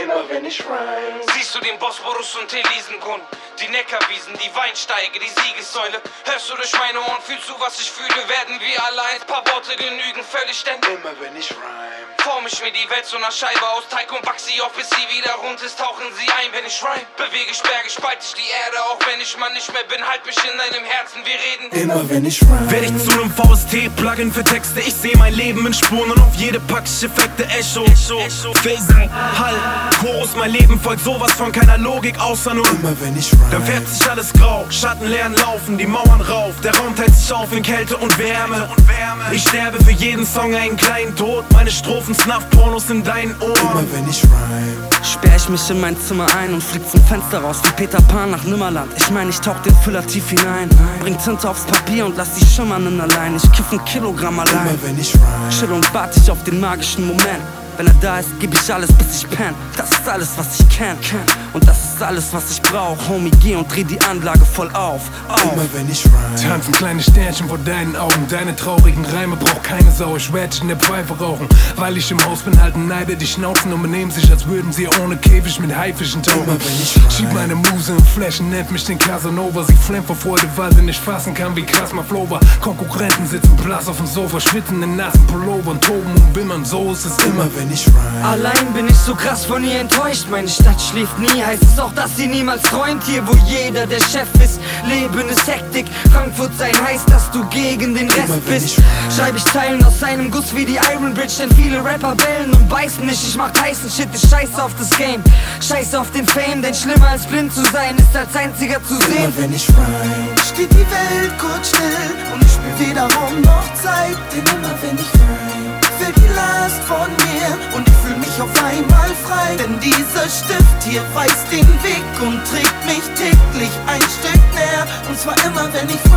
immer wenn ich rhyme. Siehst du den Bosporus und Elisengrund, die Neckarwiesen, die Weinsteige, die Siegessäule. Hörst du durch meine Ohren, fühlst du, was ich fühle? Werden wir allein, paar Worte genügen, völlig denn Immer wenn ich rhyme. form ich mir die Welt so einer Scheibe aus Teig und back sie auf, bis sie wieder rund ist. Tauchen sie ein, wenn ich rhyme. Bewege ich Berge, spalte ich die Erde, auch wenn ich mal nicht mehr bin. Halt mich in deinem Herzen, wir reden Immer wenn ich rhyme. Werd ich zu nem VST-Plugin für Texte. Ich seh mein Leben in Spuren und auf jede pack ich Effekte. Echo, Phasen, Hall, Chorus. Mein Leben folgt sowas von keiner Logik, außer nur Immer wenn ich rhyme. dann färbt sich alles grau, Schatten leeren laufen, die Mauern rauf. Der Raum teilt sich auf in Kälte und Wärme. Ich sterbe für jeden Song einen kleinen Tod. Meine Strophen Snuff-Pornos in deinen Ohren. Immer wenn ich rhyme. Sperr ich mich in mein Zimmer ein und flieg zum Fenster raus wie Peter Pan nach Nimmerland. Ich mein, ich tauch den Füller tief hinein, bring Tinte aufs Papier und lass die schimmern in allein. Ich kiff 1 Kilogramm allein, Immer wenn ich rhyme. chill und warte ich auf den magischen Moment. Wenn er da ist, geb ich alles, bis ich penn. Das ist alles, was ich kenn. Und das ist alles, was ich brauch. Homie, geh und dreh die Anlage voll auf. Immer wenn ich rhyme. Tanzen kleine Sternchen vor deinen Augen. Deine traurigen Reime braucht keine Sau. Ich werd in der Pfeife rauchen. Weil ich im Haus bin, halten Neider die Schnauzen und benehmen sich, als würden sie ohne Käfig mit Haifischen tauchen. Immer wenn ich rhyme. Schieb meine Muse in Flächen, nennt mich den Casanova. Sie flammt vor Freude, weil sie nicht fassen kann, wie krass mein Flow war. Konkurrenten sitzen blass auf dem Sofa, schwitzen in nassen Pullover und toben und wimmern. So ist es immer, wenn ich rhyme. Allein bin ich so krass von ihr enttäuscht. Meine Stadt schläft nie, heißt es auch, dass sie niemals träumt. Hier, wo jeder der Chef ist, Leben ist Hektik. Frankfurt sein heißt, dass du gegen den Rest bist. Schreib ich Zeilen aus einem Guss wie die Iron Bridge, denn viele Rapper bellen und beißen nicht. Ich mach heißen Shit, ich scheiße auf das Game, scheiße auf den Fame, denn schlimmer als blind zu sein, ist als einziger zu sehen. Immer wenn ich rhyme. Steht die Welt kurz still und ich spür weder Raum noch Zeit. Denn immer wenn ich rhyme, fällt die Last von mir und ich fühl mich auf einmal frei. Denn dieser Stift hier weiß den Weg und trägt mich täglich ein Stück näher. Und zwar immer wenn ich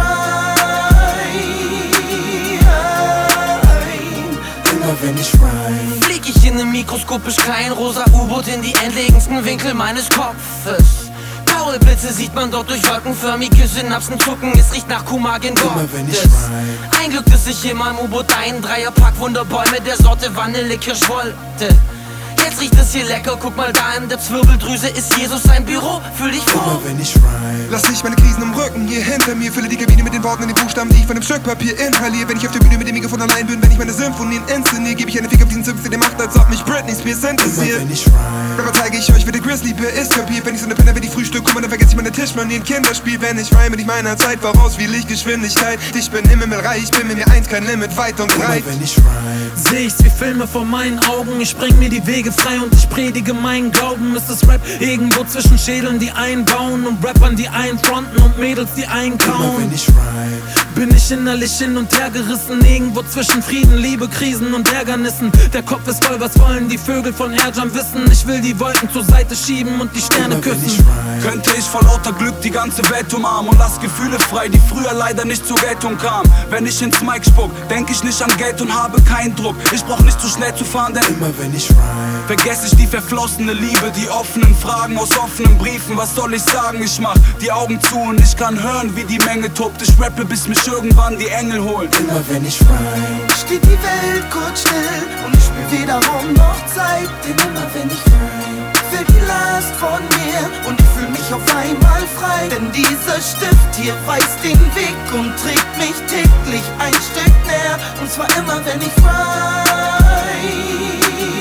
rhyme. Immer wenn ich rhyme. Flieg ich in nem mikroskopisch kleinen rosa U-Boot in die entlegensten Winkel meines Kopfes. Blaue Blitze sieht man dort durch wolkenförmige Synapsen zucken. Es riecht nach Kumagen Immer wenn ich Gottes. rhyme. Ein Glück, dass ich in meinem U-Boot einen Dreierpack Wunderbäume der Sorte Vanille Kirsch wollte. Jetzt riecht es hier lecker, guck mal da in der Zwirbeldrüse ist Jesus sein Büro, fühl dich froh. Immer wenn ich rhyme. Lass nicht meine Krisen im Rücken hier hinter mir. Fülle die Kabine mit den Worten und den Buchstaben, die ich von dem Stück Papier inhaliere. Wenn ich auf der Bühne mit dem Mikrofon allein bin, wenn ich meine Symphonien inszeniere, gebe ich eine Fick auf diesen Zipfel, der macht, als ob mich Britney Spears Immer interessiert. wenn ich rhyme. Dabei zeige ich euch, wie der Grizzly Bear ist kapiert. Wenn ich so eine Penner wie die Frühstück komme, dann vergesse ich meine Tischmanien, Kinderspiel. Wenn ich rhyme, bin ich meiner Zeit voraus wie Lichtgeschwindigkeit. Ich bin im Himmel reich, bin mit mir eins, kein Limit, weit und breit. Immer wenn ich rhyme. Seh ich's wie Filme vor meinen Augen. Ich spreng mir die Wege frei und ich predige meinen Glauben. Ist es Rap irgendwo zwischen Schädeln, die einbauen und Rappern, die einfronten und Mädels, die Immer einkauen. wenn ich rhyme. Bin ich innerlich hin und her gerissen, irgendwo zwischen Frieden, Liebe, Krisen und Ärgernissen. Der Kopf ist voll, was wollen die Vögel von Erjam wissen? Ich will die Wolken zur Seite schieben und die Sterne Immer wenn ich küssen. rhyme. Könnte ich vor lauter Glück die ganze Welt umarmen und lass Gefühle frei, die früher leider nicht zur Geltung kamen. Wenn ich ins Mic spuck, denk ich nicht an Geld und habe keinen Druck. Ich brauch nicht zu schnell zu fahren, denn Immer wenn ich rhyme. vergesse ich die verflossene Liebe, die offenen Fragen aus offenen Briefen. Was soll ich sagen? Ich mach die Augen zu und ich kann hören, wie die Menge tobt. Ich rappe, bis mich irgendwann die Engel holen. Immer wenn ich rhyme. Steht die Welt kurz still und ich spür weder Raum noch Zeit. Denn immer wenn ich rhyme, fällt die Last von mir und ich fühl mich auf einmal frei. Denn dieser Stift hier weiß den Weg und trägt mich täglich ein Stück näher. Und zwar immer wenn ich rhyme.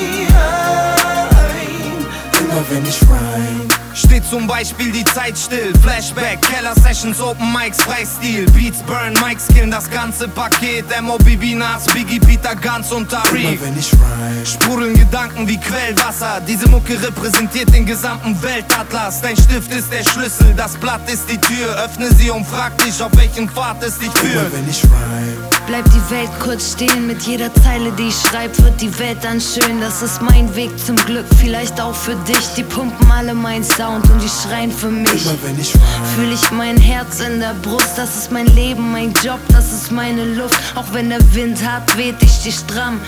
Immer wenn ich rhyme. Steht zum Beispiel die Zeit still, Flashback, Keller Sessions, Open Mics, Freistil, Beats, Burn, Mics killen das ganze Paket, MOBB, Nas, Biggie, Peter, Guns und Immer Tarif. wenn ich rhyme. Sprudeln Gedanken wie Quellwasser, diese Mucke repräsentiert den gesamten Weltatlas. Dein Stift ist der Schlüssel, das Blatt ist die Tür, öffne sie und frag dich, auf welchen Pfad es dich Immer führt. wenn ich rhyme. Bleibt die Welt kurz stehen, mit jeder Zeile, die ich schreib, wird die Welt dann schön. Das ist mein Weg zum Glück, vielleicht auch für dich. Die pumpen alle mein Sound und die schreien für mich. Immer wenn ich rhyme. Fühl ich mein Herz in der Brust, das ist mein Leben, mein Job, das ist meine Luft. Auch wenn der Wind hart weht, ich steh stramm.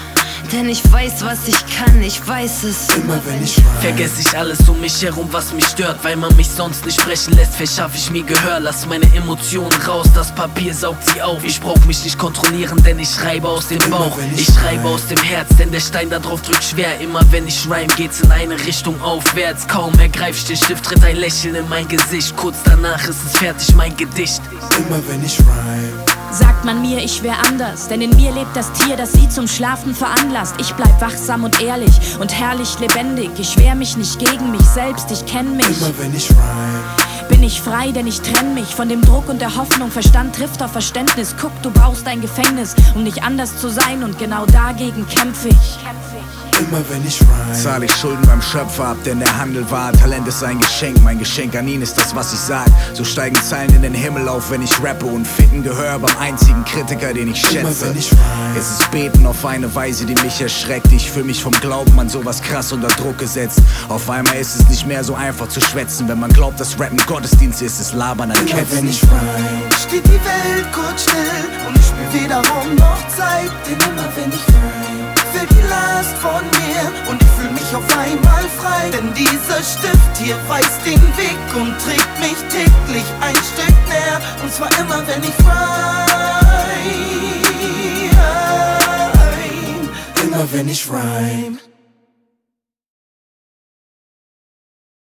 Denn ich weiß, was ich kann, ich weiß es. Immer wenn ich rhyme, vergess ich alles um mich herum, was mich stört. Weil man mich sonst nicht sprechen lässt, verschaff ich mir Gehör. Lass meine Emotionen raus, das Papier saugt sie auf. Ich brauch mich nicht kontrollieren, denn ich schreibe aus dem Bauch. Ich schreibe aus dem Herz, denn der Stein da drauf drückt schwer. Immer wenn ich rhyme, geht's in eine Richtung aufwärts. Kaum ergreif ich den Stift, tritt ein Lächeln in mein Gesicht. Kurz danach ist es fertig, mein Gedicht. immer wenn ich rhyme, Sagt man mir, ich wär anders, denn in mir lebt das Tier, das sie zum Schlafen veranlasst. Ich bleib wachsam und ehrlich und herrlich lebendig. Ich wehr mich nicht gegen mich selbst, ich kenn mich. immer wenn ich rhyme, Bin ich frei, denn ich trenn mich von dem Druck und der Hoffnung. Verstand trifft auf Verständnis. Guck, du baust ein Gefängnis, um nicht anders zu sein, und genau dagegen kämpf ich. immer wenn ich rhyme, Zahl ich Schulden beim Schöpfer ab, denn der Handel war. Talent ist ein Geschenk, mein Geschenk an ihn ist das, was ich sag. So steigen Zeilen in den Himmel auf, wenn ich rappe, und finden Gehör beim einzigen Kritiker, den ich immer schätze. wenn ich rhyme, Es ist Beten auf eine Weise, die mich erschreckt. Ich fühl mich vom Glauben an sowas krass unter Druck gesetzt. Auf einmal ist es nicht mehr so einfach zu schwätzen. Wenn man glaubt, dass Rappen Gottesdienst ist, es Labern an immer wenn Ketten. ich rhyme, Steht die Welt kurz still und ich spür weder Raum noch Zeit. denn immer wenn ich rhyme, Fällt die Last von mir und ich fühl mich auf einmal frei. Denn dieser Stift hier weiß den Weg und trägt mich täglich ein Stück näher. Und zwar immer wenn ich rhyme, immer wenn ich rhyme.